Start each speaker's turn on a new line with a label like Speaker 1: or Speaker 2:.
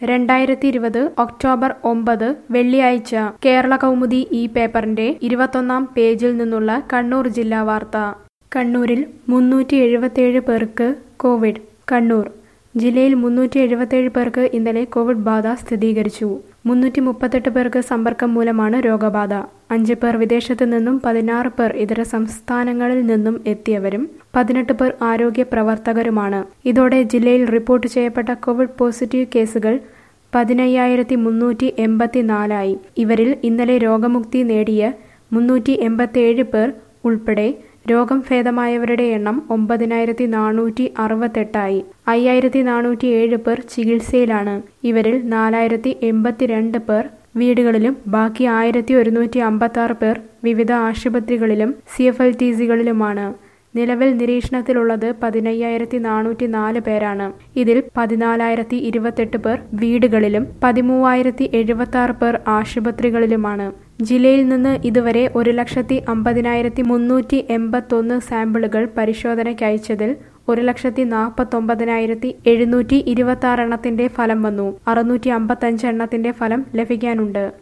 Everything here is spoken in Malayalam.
Speaker 1: 2020 ഒക്ടോബർ 9 വെള്ളിയാഴ്ച കേരള കൗമുദി ഈ പേപ്പറിന്റെ 21-ാം പേജിൽ നിന്നുള്ള കണ്ണൂർ ജില്ലാ വാർത്ത. കണ്ണൂരിൽ 377 പേർക്ക് കോവിഡ്. കണ്ണൂർ ജില്ലയിൽ 377 പേർക്ക് ഇന്നലെ കോവിഡ് ബാധ സ്ഥിരീകരിച്ചു. 338 പേർക്ക് സമ്പർക്കം മൂലമാണ് രോഗബാധ. 5 പേർ വിദേശത്തു നിന്നും 16 പേർ ഇതര സംസ്ഥാനങ്ങളിൽ നിന്നും എത്തിയവരും 18 പേർ ആരോഗ്യ പ്രവർത്തകരുമാണ്. ഇതോടെ ജില്ലയിൽ റിപ്പോർട്ട് ചെയ്യപ്പെട്ട കോവിഡ് പോസിറ്റീവ് കേസുകൾ 15,384 ആയി. ഇവരിൽ ഇന്നലെ രോഗമുക്തി നേടിയ 387 പേർ ഉൾപ്പെടെ രോഗം ഭേദമായവരുടെ എണ്ണം 9,468 ആയി. 5,407 പേർ ചികിത്സയിലാണ്. ഇവരിൽ 4,082 പേർ വീടുകളിലും ബാക്കി 1,156 പേർ വിവിധ ആശുപത്രികളിലും CFLTCകളിലുമാണ്. നിലവിൽ നിരീക്ഷണത്തിലുള്ളത് 15,404 പേരാണ്. ഇതിൽ 14,028 പേർ വീടുകളിലും 13,076 പേർ ആശുപത്രികളിലുമാണ്. ജില്ലയിൽ നിന്ന് ഇതുവരെ 1,50,381 സാമ്പിളുകൾ പരിശോധനയ്ക്ക് അയച്ചതിൽ 1,49,726 എണ്ണത്തിന്റെ ഫലം വന്നു. 655 എണ്ണത്തിന്റെ ഫലം ലഭിക്കാനുണ്ട്.